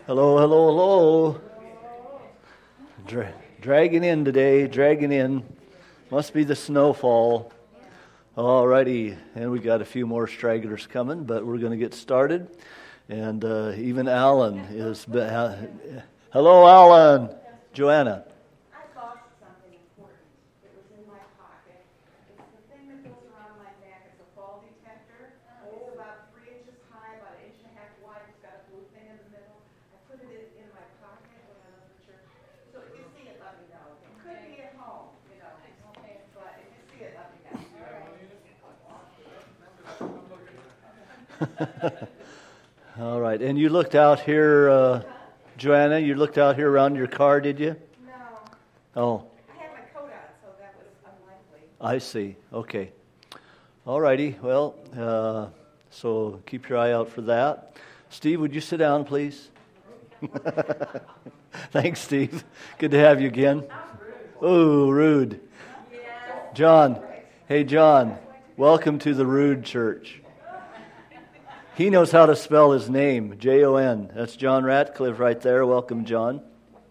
Hello, hello, hello. Dragging in today, dragging in. Must be the snowfall. Alrighty, and we got a few more stragglers coming, but we're going to get started. And even Alan is. Hello, Alan. Joanna. I lost something important. It was in my pocket. It's the thing that goes around my neck. It's a fall detector. It's about 3 inches high, about 1.5 inches wide. It's got a blue thing in the middle. I put it in my pocket when I left the church. So if you see it, let me know. It could be at home, but if you see it, let me know. All right, and you looked out here, Joanna, you looked out here around your car, did you? No. Oh. I had my coat on, so that was unlikely. I see. Okay. All righty. Well, so keep your eye out for that. Steve, would you sit down, please? Thanks, Steve. Good to have you again. Oh, Rude. John. Hey, John. Welcome to the Rude Church. He knows how to spell his name, Jon. That's John Ratcliffe right there. Welcome, John.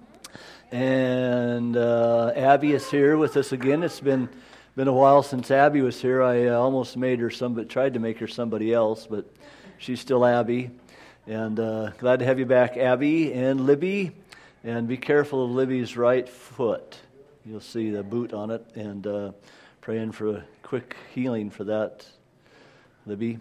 And Abby is here with us again. It's been a while since Abby was here. I almost tried to make her somebody else, but she's still Abby. And glad to have you back, Abby and Libby. And be careful of Libby's right foot. You'll see the boot on it. And praying for a quick healing for that, Libby.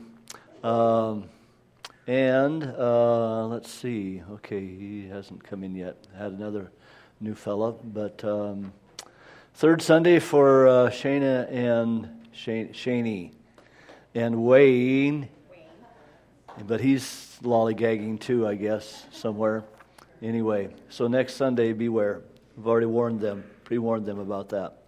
Let's see. Okay, he hasn't come in yet. Had another new fella, but third Sunday for Shana and Shani and Wayne, but he's lollygagging too, I guess, somewhere. Anyway, so next Sunday, beware. I've already pre-warned them about that.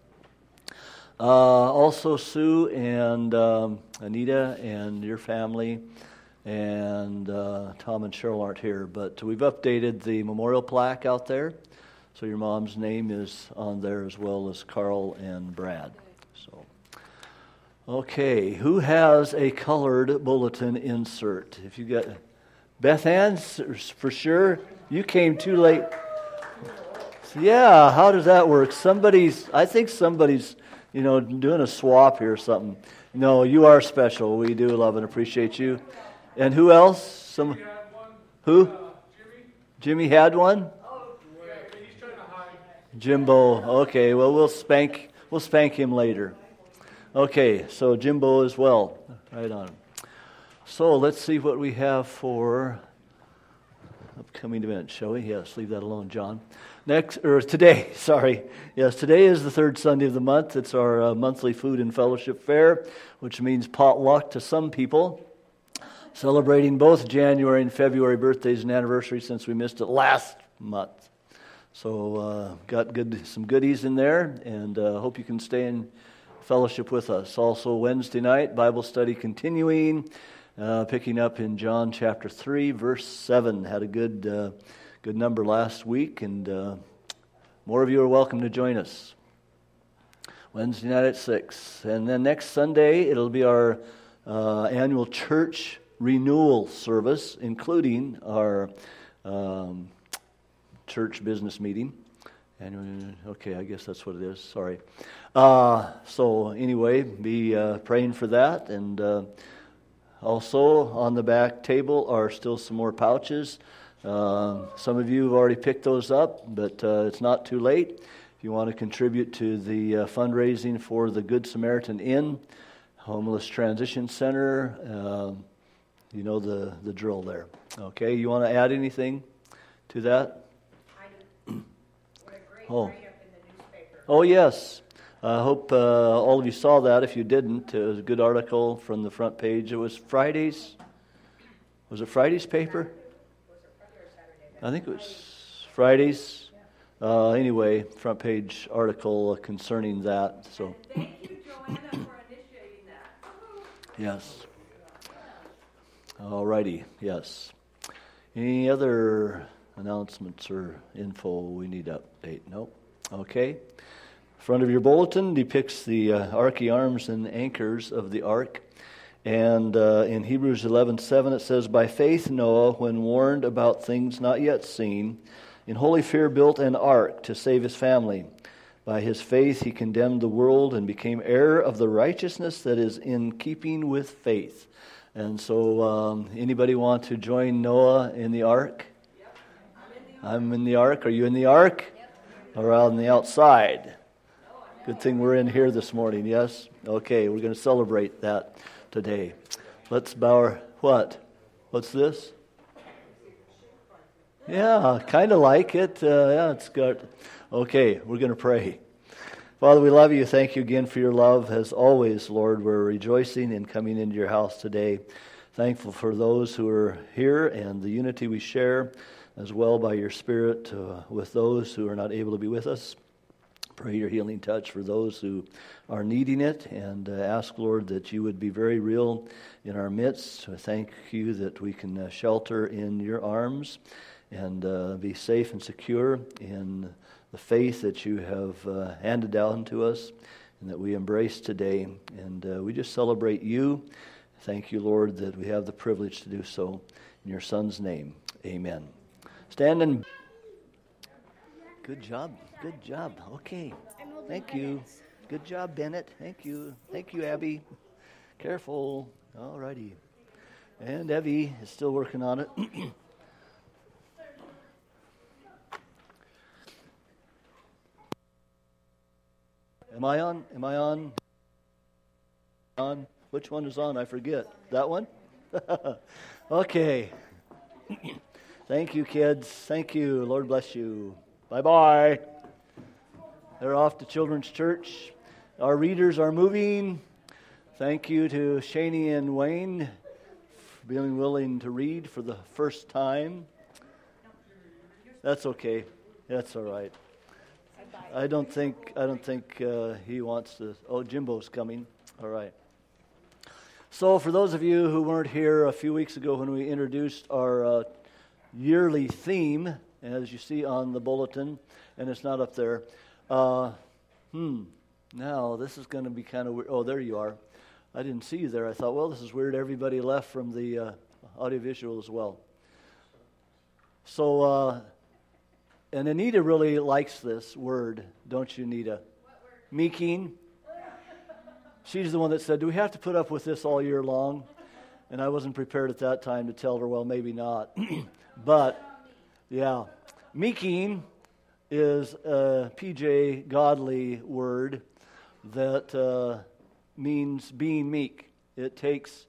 Also, Sue and Anita and your family. And Tom and Cheryl aren't here, but we've updated the memorial plaque out there. So your mom's name is on there as well as Carl and Brad. So, okay, who has a colored bulletin insert? If you got Beth Ann, for sure. You came too late. Yeah, how does that work? I think somebody's, doing a swap here or something. No, you are special. We do love and appreciate you. And who else? Who? Jimmy had one? He's trying to hide. Jimbo. Okay, well we'll spank him later. Okay, so Jimbo as well. Right on. So let's see what we have for upcoming events, shall we? Yes, leave that alone, John. Today, sorry. Yes, today is the third Sunday of the month. It's our monthly food and fellowship fair, which means potluck to some people. Celebrating both January and February birthdays and anniversaries since we missed it last month. So got some goodies in there, and hope you can stay in fellowship with us. Also Wednesday night, Bible study continuing, picking up in John chapter 3, verse 7. Had a good number last week, and more of you are welcome to join us. Wednesday night at 6. And then next Sunday, it'll be our annual church renewal service, including our church business meeting. Okay, I guess that's what it is. Sorry. So anyway, be praying for that. And also on the back table are still some more pouches. Some of you have already picked those up, but it's not too late. If you want to contribute to the fundraising for the Good Samaritan Inn, Homeless Transition Center, you know the drill there. Okay, you want to add anything to that? I do. What a great Oh. write-up in the newspaper. Oh, yes. I hope all of you saw that. If you didn't, it was a good article from the front page. It was Friday's. Was it Friday's paper? Was it Friday or Saturday? I think it was Friday's. Anyway, front page article concerning that. So. Thank you, Joanna, for initiating that. Yes. All righty. Yes. Any other announcements or info we need to update? Nope. Okay. Front of your bulletin depicts the arky arms and anchors of the ark. And in Hebrews 11:7 it says, "By faith Noah, when warned about things not yet seen, in holy fear built an ark to save his family. By his faith he condemned the world and became heir of the righteousness that is in keeping with faith." And so anybody want to join Noah in the ark? Yep. I'm in the ark. Are you in the ark? Yep. Or on the outside? Good thing we're in here this morning, yes? Okay, we're going to celebrate that today. Let's bow our... What? What's this? Yeah, kind of like it. Yeah, it's good. Okay, we're going to pray. Father, we love you. Thank you again for your love. As always, Lord, we're rejoicing in coming into your house today. Thankful for those who are here and the unity we share, as well by your Spirit with those who are not able to be with us. Pray your healing touch for those who are needing it, and ask, Lord, that you would be very real in our midst. Thank you that we can shelter in your arms and be safe and secure in the faith that you have handed down to us and that we embrace today. And we just celebrate you. Thank you, Lord, that we have the privilege to do so. In your Son's name, amen. Stand and... Good job. Good job. Okay. Thank you. Good job, Bennett. Thank you. Thank you, Abby. Careful. All righty. And Evie is still working on it. Am I on? Am I on? On? Which one is on? I forget. That one? Okay. Thank you, kids. Thank you. Lord bless you. Bye-bye. They're off to Children's Church. Our readers are moving. Thank you to Shani and Wayne for being willing to read for the first time. That's okay. That's all right. I don't think he wants to. Oh, Jimbo's coming. All right. So for those of you who weren't here a few weeks ago when we introduced our yearly theme, as you see on the bulletin, and it's not up there. Now this is going to be kind of weird. Oh, there you are. I didn't see you there. I thought, well, this is weird. Everybody left from the audiovisual as well. So, and Anita really likes this word, don't you, Anita? What word? Meeking. She's the one that said, do we have to put up with this all year long? And I wasn't prepared at that time to tell her, well, maybe not. But, yeah, meeking is a PJ godly word that means being meek. It takes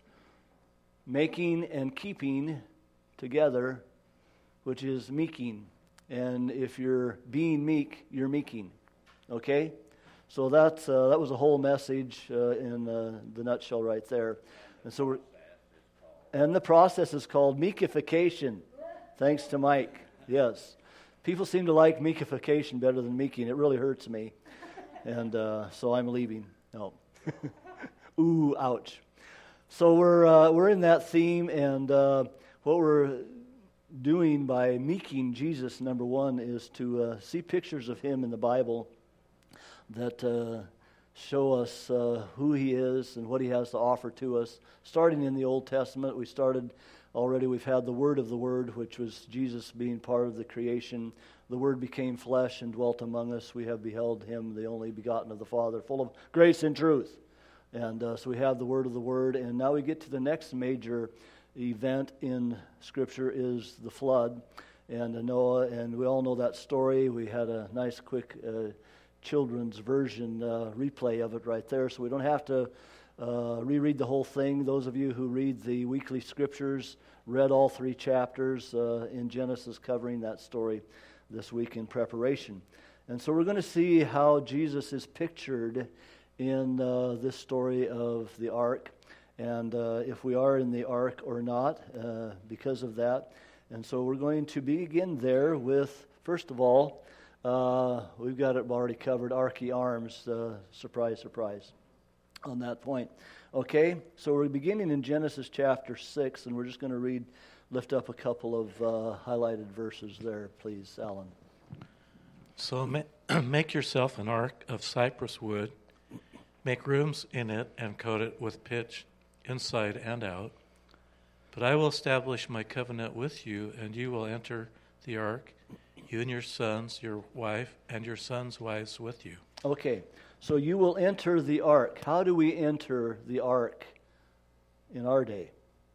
making and keeping together, which is meeking. And if you're being meek, you're meeking. Okay? So that was a whole message in the nutshell right there. And so and the process is called meekification. Thanks to Mike. Yes. People seem to like meekification better than meeking. It really hurts me. And so I'm leaving. No. Ooh, ouch. So we're in that theme, and what we're doing by meeking Jesus, number one, is to see pictures of him in the Bible that show us who he is and what he has to offer to us. Starting in the Old Testament, we've had the Word of the Word, which was Jesus being part of the creation. The Word became flesh and dwelt among us. We have beheld him, the only begotten of the Father, full of grace and truth. And so we have the Word of the Word. And now we get to the next major event in Scripture is the flood and Noah. And we all know that story. We had a nice quick children's version replay of it right there. So we don't have to reread the whole thing. Those of you who read the weekly scriptures read all 3 chapters in Genesis covering that story this week in preparation. And so we're going to see how Jesus is pictured in this story of the ark, and if we are in the ark or not because of that. And so we're going to begin there with, first of all, we've got it already covered, Arky Arms, surprise, surprise, on that point. Okay, so we're beginning in Genesis chapter 6, and we're just going to lift up a couple of highlighted verses there, please, Alan. So make yourself an ark of cypress wood, make rooms in it, and coat it with pitch. inside and out. But I will establish my covenant with you, and you will enter the ark, you and your sons, your wife, and your sons' wives with you. Okay, so you will enter the ark. How do we enter the ark in our day?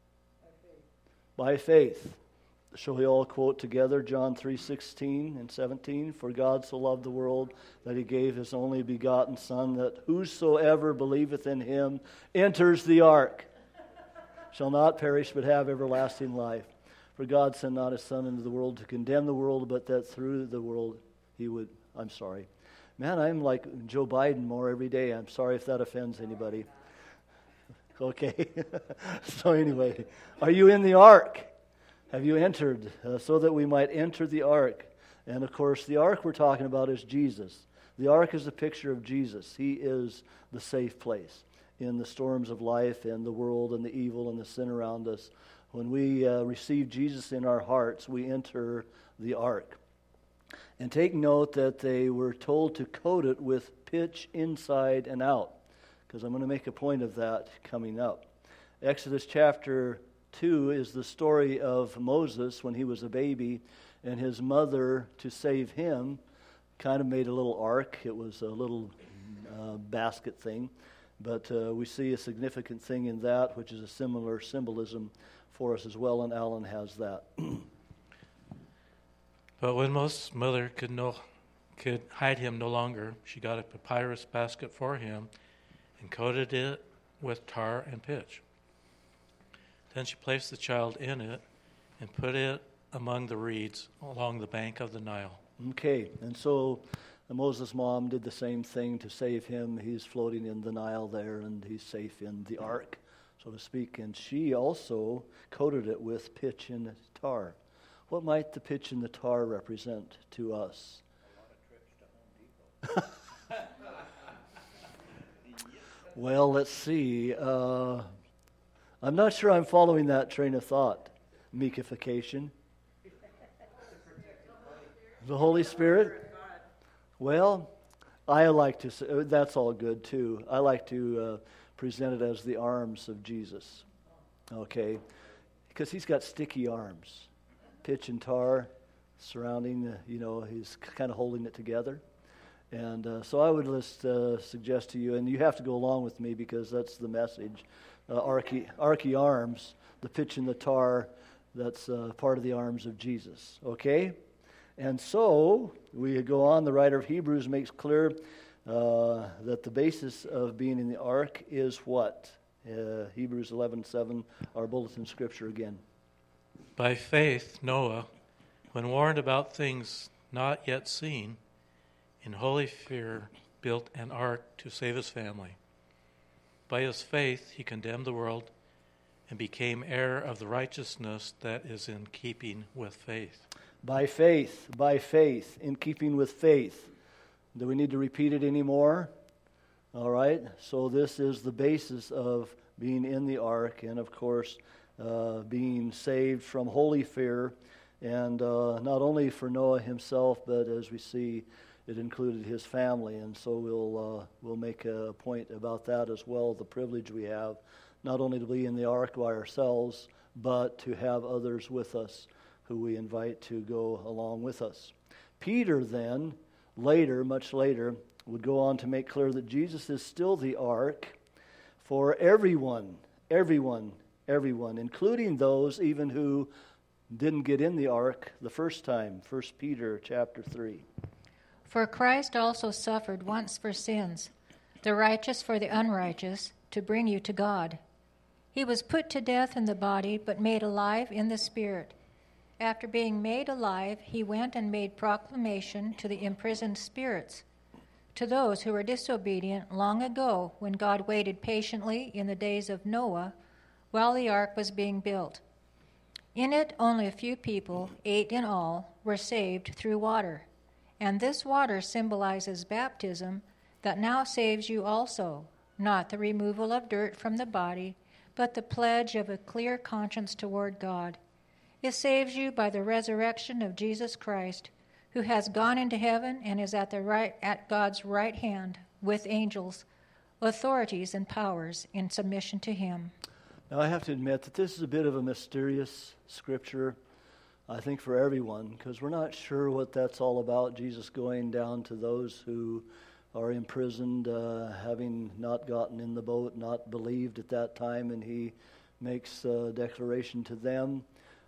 By faith. Shall we all quote together John 3:16 and 17? For God so loved the world that he gave his only begotten Son, that whosoever believeth in him enters the ark, shall not perish but have everlasting life. For God sent not his Son into the world to condemn the world, but that through the world he would... I'm sorry. Man, I'm like Joe Biden more every day. I'm sorry if that offends anybody. Okay. So anyway, are you in the ark? Have you entered so that we might enter the ark? And of course, the ark we're talking about is Jesus. The ark is a picture of Jesus. He is the safe place in the storms of life and the world and the evil and the sin around us. When we receive Jesus in our hearts, we enter the ark. And take note that they were told to coat it with pitch inside and out, because I'm going to make a point of that coming up. Exodus chapter 2 is the story of Moses when he was a baby, and his mother, to save him, kind of made a little ark. It was a little basket thing, but we see a significant thing in that, which is a similar symbolism for us as well, and Alan has that. But when Moses' mother could hide him no longer, she got a papyrus basket for him and coated it with tar and pitch. Then she placed the child in it and put it among the reeds along the bank of the Nile. Okay, and so Moses' mom did the same thing to save him. He's floating in the Nile there, and he's safe in the ark, so to speak. And she also coated it with pitch and tar. What might the pitch and the tar represent to us? A lot of trips to Home Depot. Well, let's see. I'm not sure I'm following that train of thought. Meekification. The Holy Spirit? Well, I like to say, that's all good too. I like to present it as the arms of Jesus. Okay? Because he's got sticky arms. Pitch and tar surrounding, he's kind of holding it together. And so I would just suggest to you, and you have to go along with me because that's the message, archy arms, the pitch and the tar, that's part of the arms of Jesus. Okay? And so we go on. The writer of Hebrews makes clear that the basis of being in the ark is what? Hebrews 11:7, our bulletin scripture again. By faith, Noah, when warned about things not yet seen, in holy fear built an ark to save his family. By his faith, he condemned the world and became heir of the righteousness that is in keeping with faith. By faith, in keeping with faith. Do we need to repeat it anymore? All right, so this is the basis of being in the ark, and of course, being saved from holy fear, and not only for Noah himself, but as we see, it included his family, and so we'll make a point about that as well, the privilege we have, not only to be in the ark by ourselves, but to have others with us who we invite to go along with us. Peter then, much later, would go on to make clear that Jesus is still the ark for everyone, including those even who didn't get in the ark the first time. 1 Peter chapter 3. For Christ also suffered once for sins, the righteous for the unrighteous, to bring you to God. He was put to death in the body, but made alive in the spirit. After being made alive, he went and made proclamation to the imprisoned spirits, to those who were disobedient long ago when God waited patiently in the days of Noah while the ark was being built. In it, only a few people, 8 in all, were saved through water. And this water symbolizes baptism that now saves you also, not the removal of dirt from the body, but the pledge of a clear conscience toward God. It saves you by the resurrection of Jesus Christ, who has gone into heaven and is at God's right hand with angels, authorities, and powers in submission to him. Now, I have to admit that this is a bit of a mysterious scripture, I think, for everyone, because we're not sure what that's all about, Jesus going down to those who are imprisoned, having not gotten in the boat, not believed at that time, and he makes a declaration to them.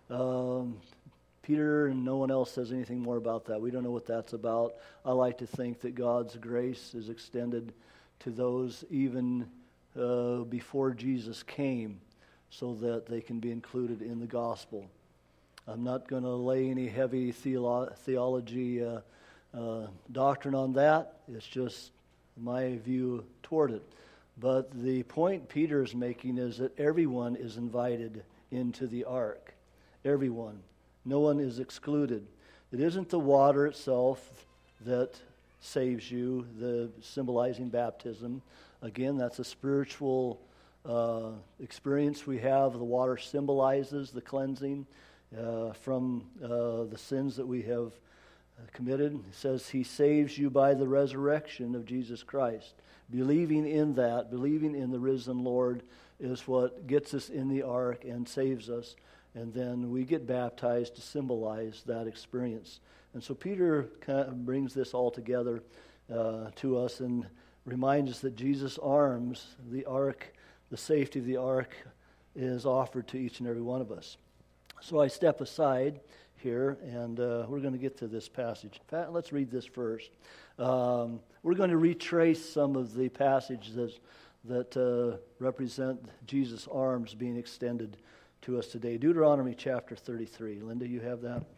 Peter and no one else says anything more about that. We don't know what that's about. I like to think that God's grace is extended to those even before Jesus came, so that they can be included in the gospel. I'm not going to lay any heavy theology doctrine on that. It's just my view toward it. But the point Peter is making is that everyone is invited into the ark. Everyone. No one is excluded. It isn't the water itself that saves you, the symbolizing baptism. Again, that's a spiritual experience we have. The water symbolizes the cleansing from the sins that we have committed. It says he saves you by the resurrection of Jesus Christ. Believing in that, believing in the risen Lord, is what gets us in the ark and saves us. And then we get baptized to symbolize that experience. And so Peter kind of brings this all together to us and reminds us that Jesus' arms, the ark, the safety of the ark, is offered to each and every one of us. So I step aside here, and we're going to get to this passage. In fact, let's read this first. We're going to retrace some of the passages that represent Jesus' arms being extended to us today. Deuteronomy chapter 33. Linda, you have that?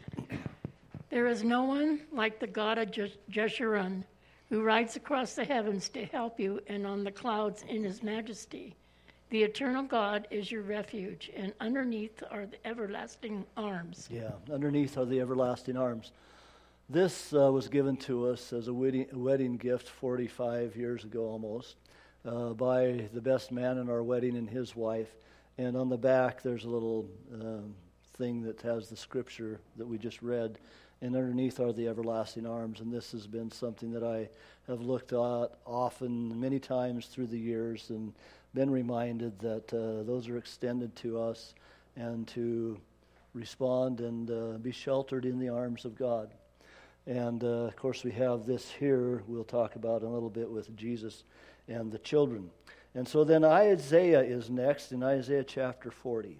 There is no one like the God of Jeshurun, who rides across the heavens to help you, and on the clouds in his majesty. The eternal God is your refuge, and underneath are the everlasting arms. Yeah, underneath are the everlasting arms. This was given to us as a wedding gift 45 years ago almost by the best man in our wedding and his wife. And on the back there's a little thing that has the scripture that we just read. And underneath are the everlasting arms. And this has been something that I have looked at often, many times through the years, and been reminded that those are extended to us, and to respond and be sheltered in the arms of God. And of course we have this here we'll talk about in a little bit with Jesus and the children. And so then Isaiah is next in Isaiah chapter 40.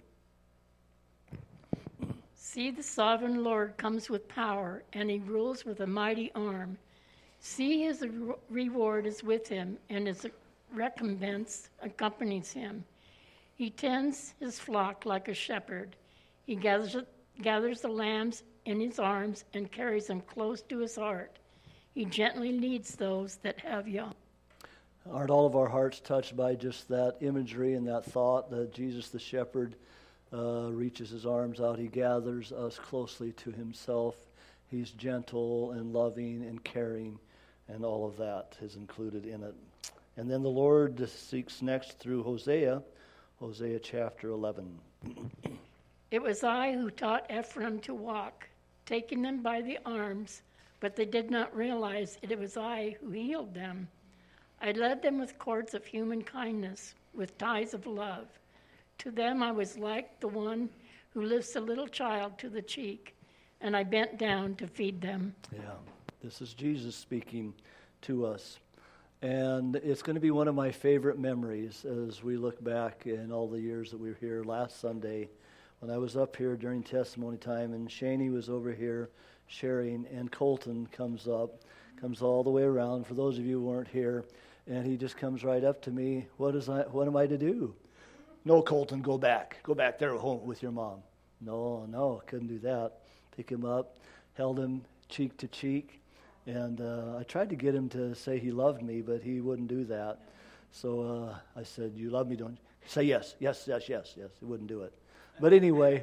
See, the sovereign Lord comes with power, and he rules with a mighty arm. See, his reward is with him, and his recompense accompanies him. He tends his flock like a shepherd. He gathers the lambs in his arms and carries them close to his heart. He gently leads those that have young. Aren't all of our hearts touched by just that imagery and that thought that Jesus the shepherd reaches his arms out. He gathers us closely to himself. He's gentle and loving and caring, and all of that is included in it. And then the Lord seeks next through Hosea chapter 11. It was I who taught Ephraim to walk, taking them by the arms, but they did not realize it was I who healed them. I led them with cords of human kindness, with ties of love. To them I was like the one who lifts a little child to the cheek, and I bent down to feed them. Yeah, this is Jesus speaking to us. And it's going to be one of my favorite memories as we look back in all the years that we were here last Sunday, when I was up here during testimony time, and Shani was over here sharing, and Colton comes all the way around, for those of you who weren't here, and he just comes right up to me. What am I to do? No, Colton, go back there home with your mom. No, couldn't do that. Pick him up, held him cheek to cheek, and I tried to get him to say he loved me, but he wouldn't do that. So I said, "You love me, don't you?" Say yes. He wouldn't do it. But anyway.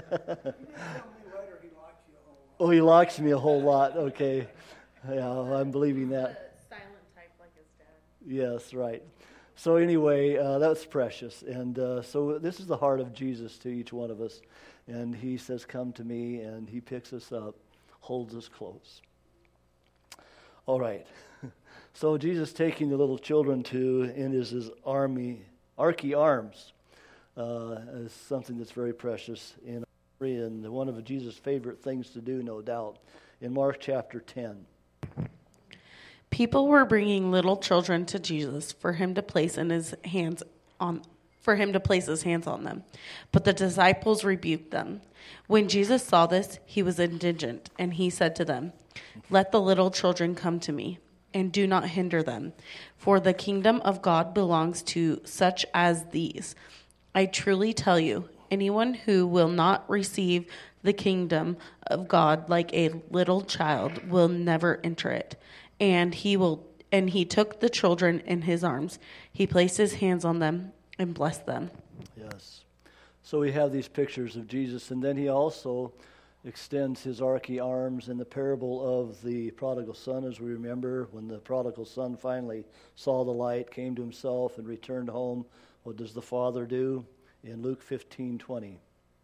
Oh, he likes me a whole lot. Okay. Yeah, I'm believing that. Silent type like his dad. Yes, right. So anyway, that's precious. And so this is the heart of Jesus to each one of us. And he says, "Come to me," and he picks us up, holds us close. All right. So Jesus taking the little children in his arky arms. is something that's very precious in and one of Jesus' favorite things to do, no doubt. In Mark chapter 10. People were bringing little children to Jesus for him to place his hands on them. But the disciples rebuked them. When Jesus saw this, he was indignant, and he said to them, "Let the little children come to me, and do not hinder them, for the kingdom of God belongs to such as these. I truly tell you, anyone who will not receive the kingdom of God like a little child will never enter it." And he took the children in his arms. He placed his hands on them and blessed them. Yes. So we have these pictures of Jesus, and then he also extends his archy arms in the parable of the prodigal son, as we remember, when the prodigal son finally saw the light, came to himself, and returned home. What does the father do? In Luke 15:20.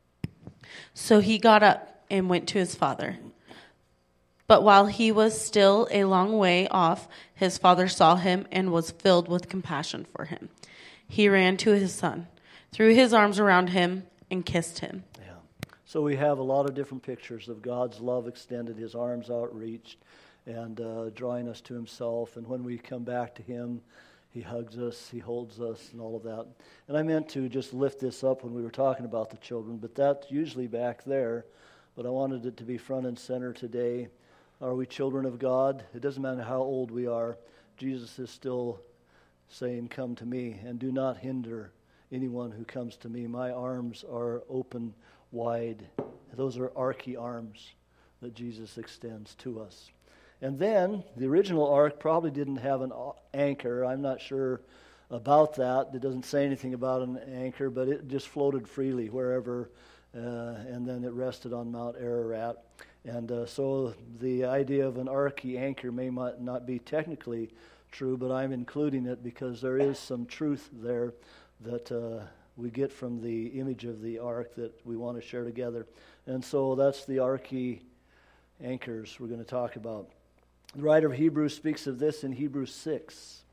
So he got up and went to his father. But while he was still a long way off, his father saw him and was filled with compassion for him. He ran to his son, threw his arms around him, and kissed him. Yeah. So we have a lot of different pictures of God's love extended, his arms outreached, and drawing us to himself. And when we come back to him, he hugs us, he holds us, and all of that. And I meant to just lift this up when we were talking about the children, but that's usually back there. But I wanted it to be front and center today. Are we children of God? It doesn't matter how old we are. Jesus is still saying, "Come to me, and do not hinder anyone who comes to me. My arms are open wide." Those are archy arms that Jesus extends to us. And then, the original ark probably didn't have an anchor. I'm not sure about that. It doesn't say anything about an anchor, but it just floated freely wherever, and then it rested on Mount Ararat. And so the idea of an archy anchor may not be technically true, but I'm including it because there is some truth there that we get from the image of the ark that we want to share together. And so that's the archy anchors we're going to talk about. The writer of Hebrews speaks of this in Hebrews 6.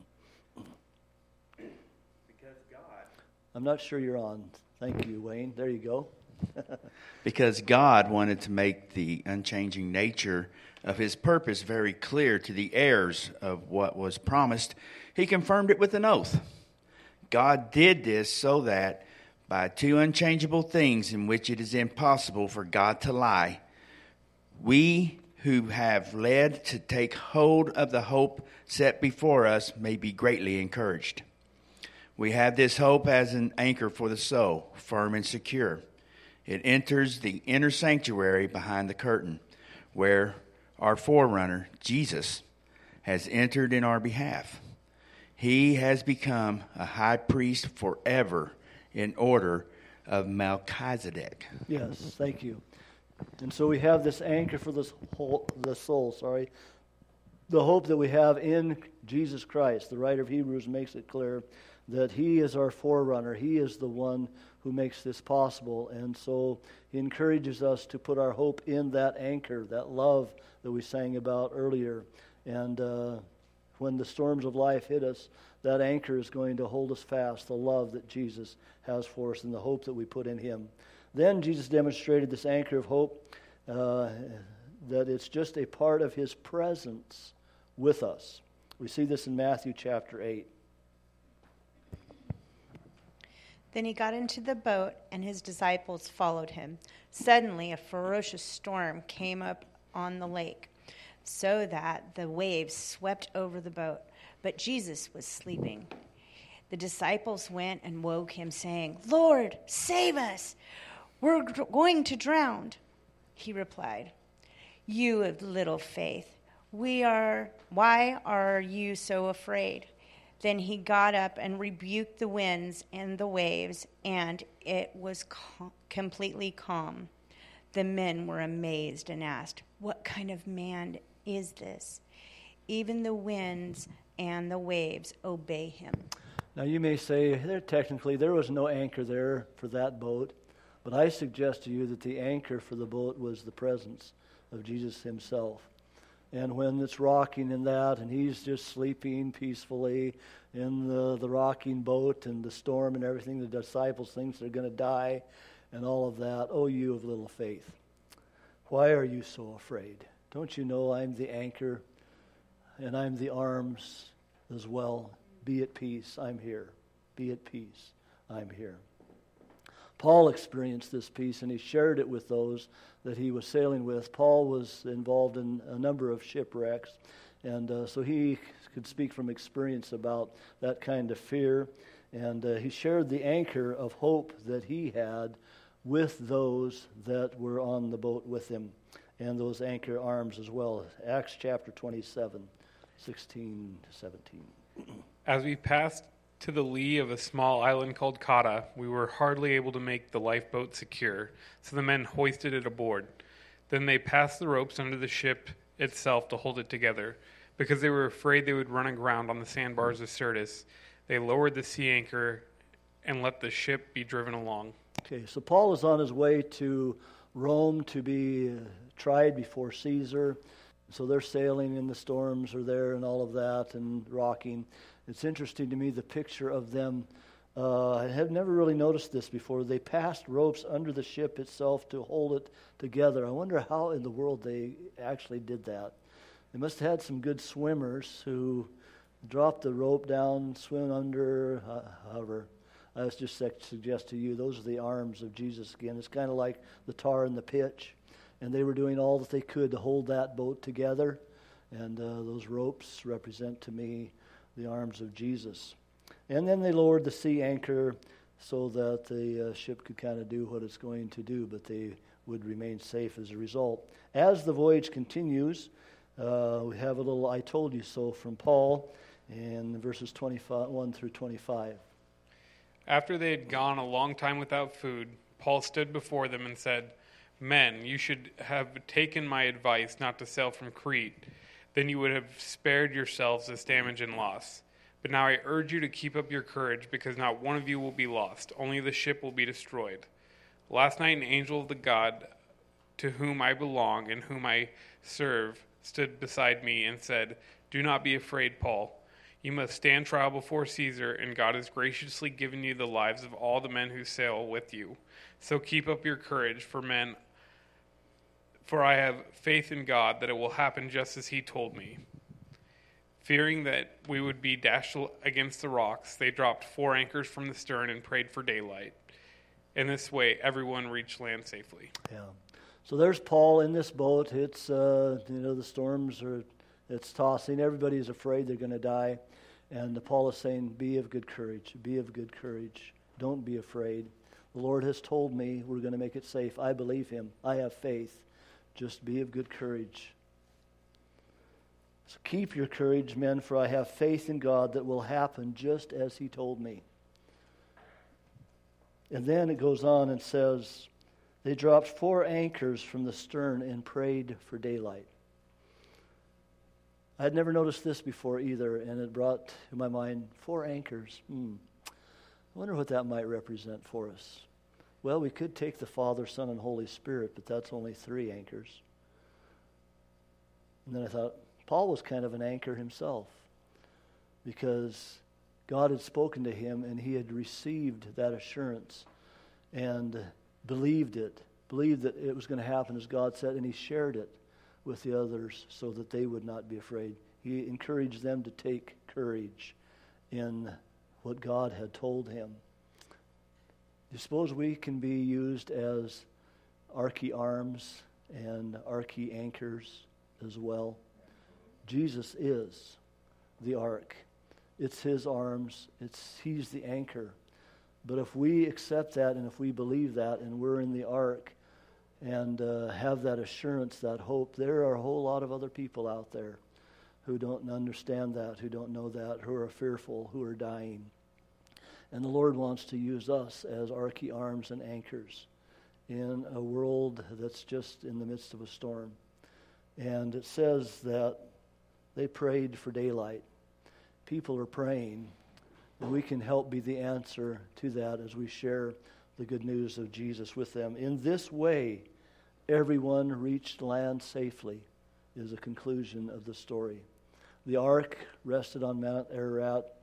Because God... I'm not sure you're on. Thank you, Wayne. There you go. Because God wanted to make the unchanging nature of his purpose very clear to the heirs of what was promised, he confirmed it with an oath. God did this so that by two unchangeable things in which it is impossible for God to lie, we who have led to take hold of the hope set before us may be greatly encouraged. We have this hope as an anchor for the soul, firm and secure. It enters the inner sanctuary behind the curtain, where our forerunner, Jesus, has entered in our behalf. He has become a high priest forever in order of Melchizedek. Yes, thank you. And so we have this anchor for the soul, the hope that we have in Jesus Christ. The writer of Hebrews makes it clear that he is our forerunner. He is the one who makes this possible. And so he encourages us to put our hope in that anchor, that love that we sang about earlier. And when the storms of life hit us, that anchor is going to hold us fast, the love that Jesus has for us and the hope that we put in him. Then Jesus demonstrated this anchor of hope, that it's just a part of his presence with us. We see this in Matthew chapter 8. Then he got into the boat, and his disciples followed him. Suddenly, a ferocious storm came up on the lake, so that the waves swept over the boat. But Jesus was sleeping. The disciples went and woke him, saying, "Lord, save us! We're going to drown." He replied, "You of little faith, why are you so afraid?" Then he got up and rebuked the winds and the waves, and it was completely calm. The men were amazed and asked, "What kind of man is this? Even the winds and the waves obey him." Now you may say, technically there was no anchor there for that boat, but I suggest to you that the anchor for the boat was the presence of Jesus himself. And when it's rocking in that, and he's just sleeping peacefully, in the rocking boat and the storm and everything. The disciples think they're going to die and all of that. Oh, you of little faith. Why are you so afraid? Don't you know I'm the anchor and I'm the arms as well? Be at peace, I'm here. Be at peace, I'm here. Paul experienced this peace, and he shared it with those that he was sailing with. Paul was involved in a number of shipwrecks, and so he could speak from experience about that kind of fear. And he shared the anchor of hope that he had with those that were on the boat with him, and those anchor arms as well. Acts chapter 27, 16 to 17. As we passed to the lee of a small island called Cauda, we were hardly able to make the lifeboat secure, so the men hoisted it aboard. Then they passed the ropes under the ship itself to hold it together. Because they were afraid they would run aground on the sandbars of Syrtis, they lowered the sea anchor and let the ship be driven along. Okay, so Paul is on his way to Rome to be tried before Caesar. So they're sailing, and the storms are there and all of that and rocking. It's interesting to me, the picture of them. I had never really noticed this before. They passed ropes under the ship itself to hold it together. I wonder how in the world they actually did that. They must have had some good swimmers who dropped the rope down, swim under, however. I was just suggest to you, those are the arms of Jesus again. It's kind of like the tar and the pitch. And they were doing all that they could to hold that boat together. And those ropes represent to me the arms of Jesus. And then they lowered the sea anchor so that the ship could kind of do what it's going to do, but they would remain safe as a result. As the voyage continues, we have a little I told you so from Paul in verses 1 through 25. After they had gone a long time without food, Paul stood before them and said, "Men, you should have taken my advice not to sail from Crete. Then you would have spared yourselves this damage and loss. But now I urge you to keep up your courage, because not one of you will be lost, only the ship will be destroyed. Last night an angel of the God to whom I belong and whom I serve stood beside me and said, 'Do not be afraid, Paul. You must stand trial before Caesar, and God has graciously given you the lives of all the men who sail with you. So keep up your courage, for I have faith in God that it will happen just as he told me.' Fearing that we would be dashed against the rocks, they dropped 4 anchors from the stern and prayed for daylight. In this way, everyone reached land safely." Yeah. So there's Paul in this boat. It's the storms it's tossing. Everybody's afraid they're going to die, and Paul is saying, "Be of good courage. Be of good courage. Don't be afraid. The Lord has told me we're going to make it safe. I believe him. I have faith. Just be of good courage. So keep your courage, men, for I have faith in God that will happen just as he told me." And then it goes on and says, they dropped 4 anchors from the stern and prayed for daylight. I had never noticed this before either, and it brought to my mind 4 anchors. I wonder what that might represent for us. Well, we could take the Father, Son, and Holy Spirit, but that's only 3 anchors. And then I thought, Paul was kind of an anchor himself, because God had spoken to him and he had received that assurance and believed that it was going to happen as God said, and he shared it with the others so that they would not be afraid. He encouraged them to take courage in what God had told him. Do you suppose we can be used as archy arms and archy anchors as well? Jesus is the ark. It's his arms. He's the anchor. But if we accept that and if we believe that and we're in the ark and have that assurance, that hope, there are a whole lot of other people out there who don't understand that, who don't know that, who are fearful, who are dying. And the Lord wants to use us as archy arms and anchors in a world that's just in the midst of a storm. And it says that they prayed for daylight. People are praying, and we can help be the answer to that as we share the good news of Jesus with them. In this way, everyone reached land safely, is the conclusion of the story. The ark rested on Mount Ararat.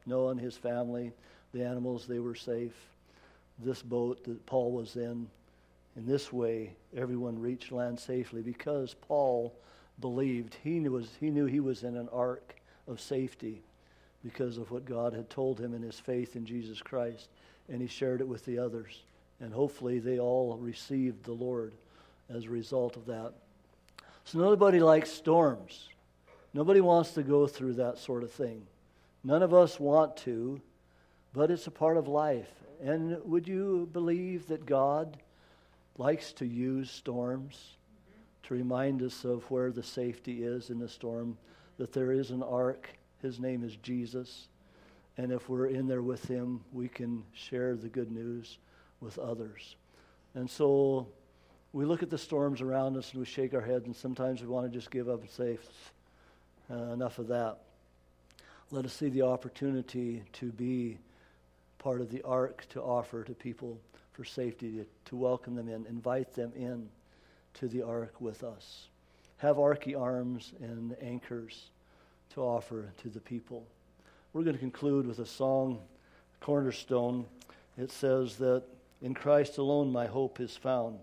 Noah and his family, the animals, they were safe. This boat that Paul was in this way, everyone reached land safely because Paul believed. He knew he was in an ark of safety because of what God had told him in his faith in Jesus Christ, and he shared it with the others. And hopefully they all received the Lord as a result of that. So nobody likes storms. Nobody wants to go through that sort of thing. None of us want to, but it's a part of life. And would you believe that God likes to use storms to remind us of where the safety is in the storm, that there is an ark. His name is Jesus. And if we're in there with him, we can share the good news with others. And so we look at the storms around us and we shake our heads, and sometimes we want to just give up and say, enough of that. Let us see the opportunity to be part of the ark, to offer to people for safety, to welcome them in, invite them in to the ark with us. Have arky arms and anchors to offer to the people. We're going to conclude with a song, Cornerstone. It says that in Christ alone my hope is found.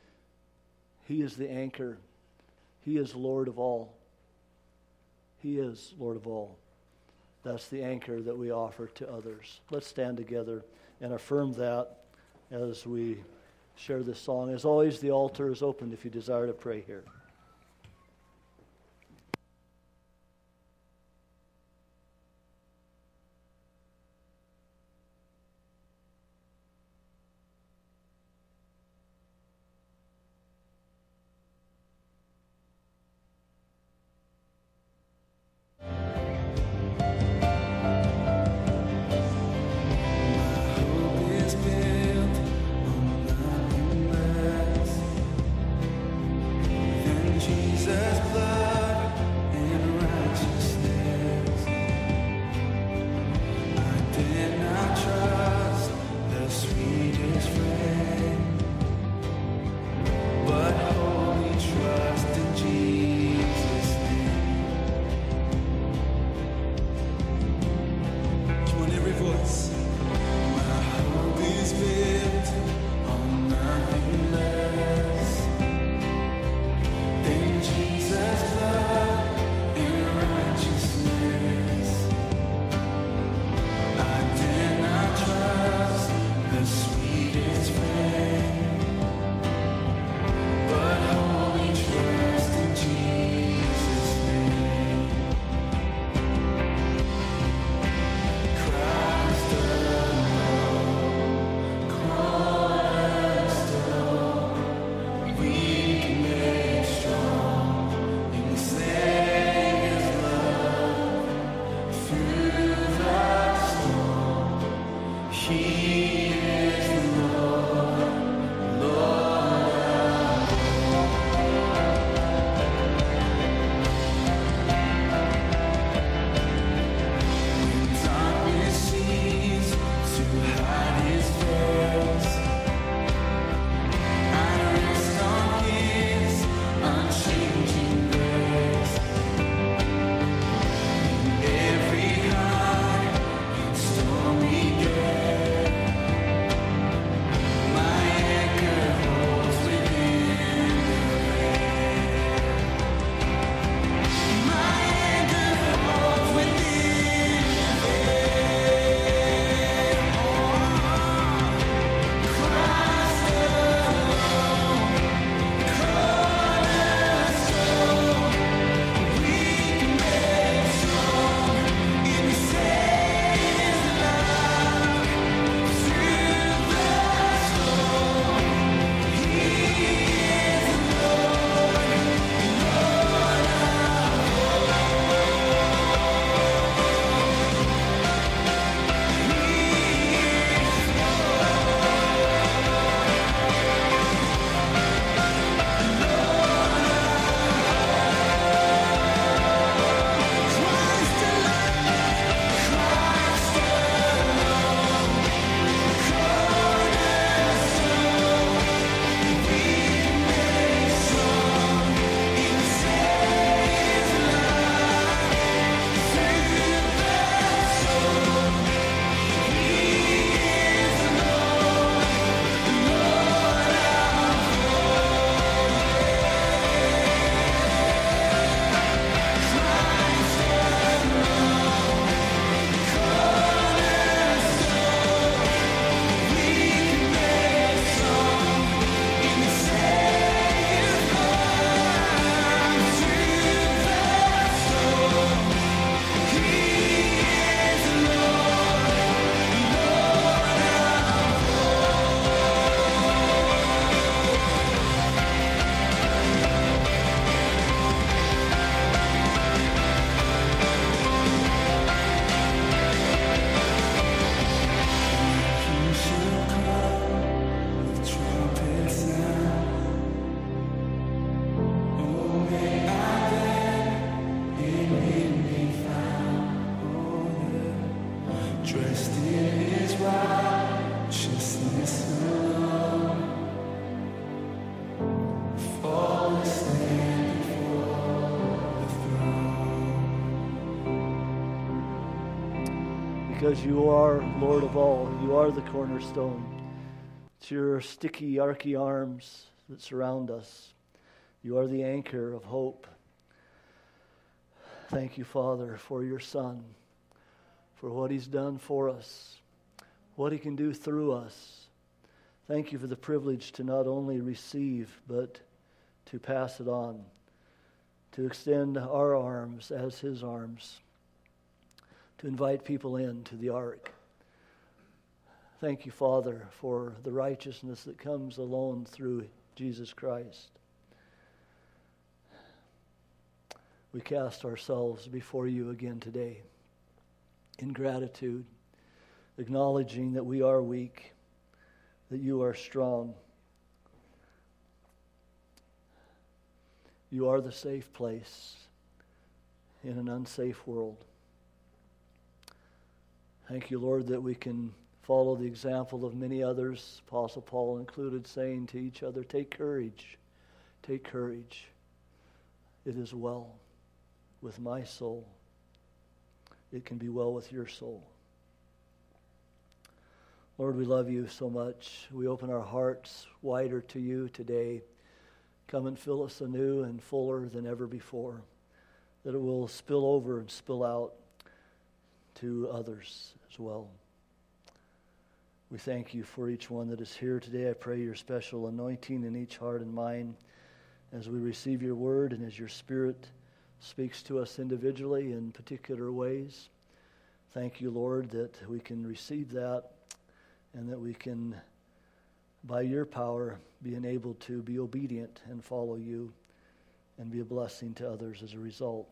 He is the anchor. He is Lord of all. He is Lord of all. That's the anchor that we offer to others. Let's stand together and affirm that as we share this song. As always, the altar is open if you desire to pray here. Then Because you are Lord of all. You are the cornerstone. It's your sticky, archy arms that surround us. You are the anchor of hope. Thank you, Father, for your Son, for what he's done for us, what he can do through us. Thank you for the privilege to not only receive, but to pass it on, to extend our arms as his arms, to invite people into the ark. Thank you, Father, for the righteousness that comes alone through Jesus Christ. We cast ourselves before you again today in gratitude, acknowledging that we are weak, that you are strong. You are the safe place in an unsafe world. Thank you, Lord, that we can follow the example of many others, Apostle Paul included, saying to each other, take courage, take courage. It is well with my soul. It can be well with your soul. Lord, we love you so much. We open our hearts wider to you today. Come and fill us anew and fuller than ever before, that it will spill over and spill out to others as well. We thank you for each one that is here today. I pray your special anointing in each heart and mind as we receive your word and as your Spirit speaks to us individually in particular ways. Thank you, Lord, that we can receive that and that we can, by your power, be enabled to be obedient and follow you and be a blessing to others as a result.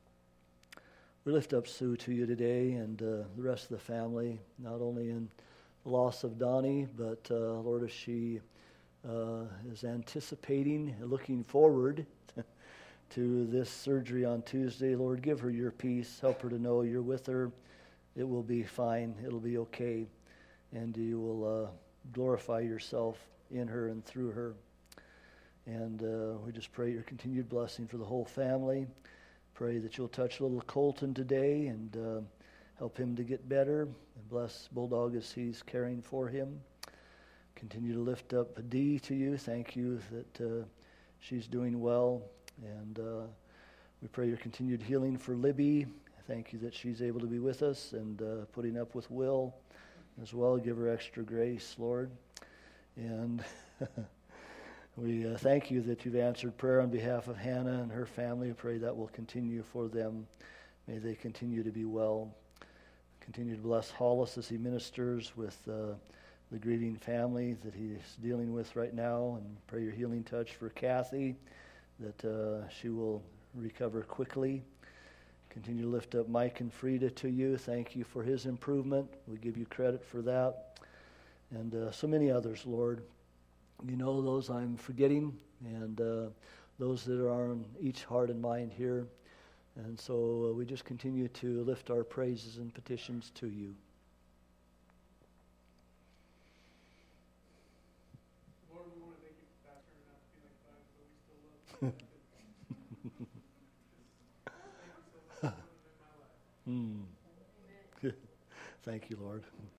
We lift up Sue to you today and the rest of the family, not only in the loss of Donnie, but Lord, as she is anticipating, looking forward to this surgery on Tuesday, Lord, give her your peace. Help her to know you're with her. It will be fine. It'll be okay. And you will glorify yourself in her and through her. And we just pray your continued blessing for the whole family. Pray that you'll touch little Colton today and help him to get better. And bless Bulldog as he's caring for him. Continue to lift up Dee to you. Thank you that she's doing well. And we pray your continued healing for Libby. Thank you that she's able to be with us and putting up with Will as well. Give her extra grace, Lord. And we thank you that you've answered prayer on behalf of Hannah and her family. We pray that will continue for them. May they continue to be well. Continue to bless Hollis as he ministers with the grieving family that he's dealing with right now. And pray your healing touch for Kathy, that she will recover quickly. Continue to lift up Mike and Frida to you. Thank you for his improvement. We give you credit for that. And so many others, Lord. You know those I'm forgetting, and those that are on each heart and mind here. And so we just continue to lift our praises and petitions to you. Lord, we want to thank you for Pastor and not to be like five, but we still love you. Thank you so much for putting him in my life. Thank you, Lord.